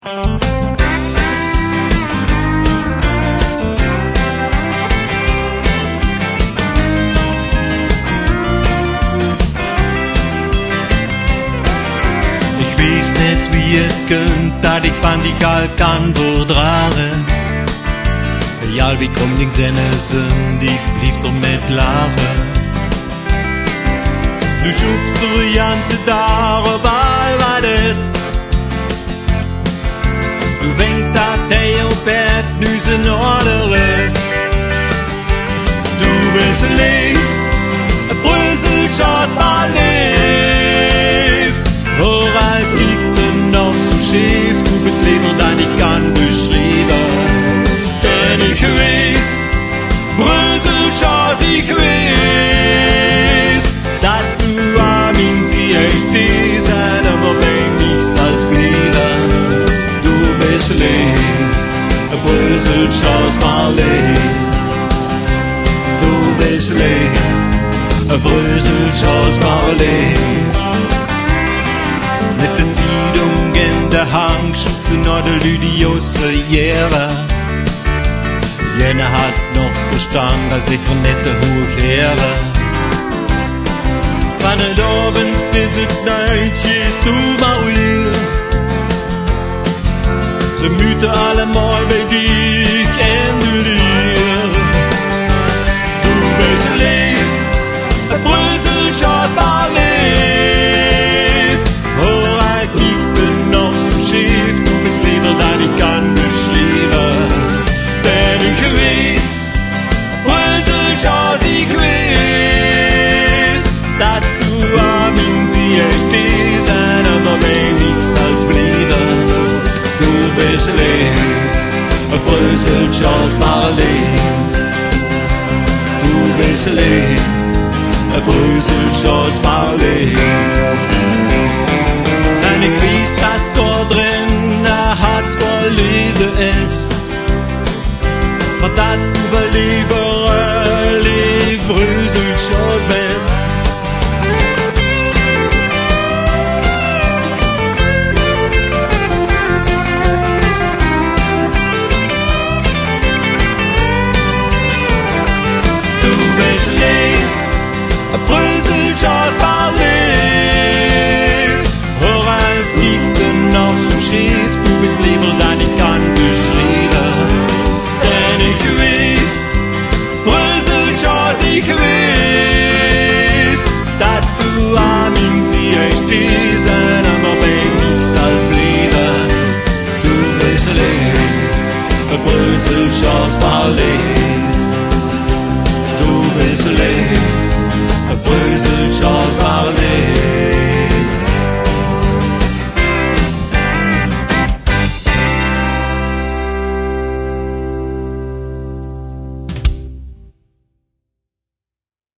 Ich weiß nicht, wie es könnt, dat ich van die kal kan verdragen. Ja, wie kom ik zinnen, ich blieb doch mit lachen. Du schubst de ganze Tag op al wat is. Du denkst dat hij op bed nu zijn orde is. Du bist leeg, een Brüsseltje als maar leef. Vooral liegst du noch so schief, du bist lieber dan ich kann beschreiben. Denn ich weiß, Brüsseltje als ich weiß, dass du an min Ziel stehst, aber wenn nichts als blieben. Du bist leeg, ein Brüsseltje aus Marleen. Du bist leeg, ein Brüsseltje aus Marleen. Mit der Zeitung in der Hand schufen noch der Lydios Karriere. Jener hat noch Verstand, als ich von nette Hochehre. Van het avond bis het night is du maar weer. Ze moeten allemaal bij dich en de leer. Du bist leeg, een Brüsseltje als maar leef. Vooruit niets te nog zo schief, du bist lieber dan ik kan beschrijven. Denn ich weiß, Brüsseltje als ich weiß, dass du an min Ziel stehst, aber wenn nichts als blieben. Du bist leeg, ein Brüsseltje aus Marleen. Du bist leeg, ein Brüsseltje aus Marleen. En ik weiß, dass dort drin ein Herz voll Liebe ist. Maar dat du wel liever lief Brüsseltje aus bist. Du bist leeg, ein Brüsseltje aus Marleen. Vooruit niets te nog zo schief, du bist lieber dan ik kan beschrijven. Denn ich weiß, Brüsseltje als ich weiß, dass du an min Ziel stehst, aber wenn nichts als blieben. Du bist leeg, ein Brüsseltje aus Marleen. Du bist leeg.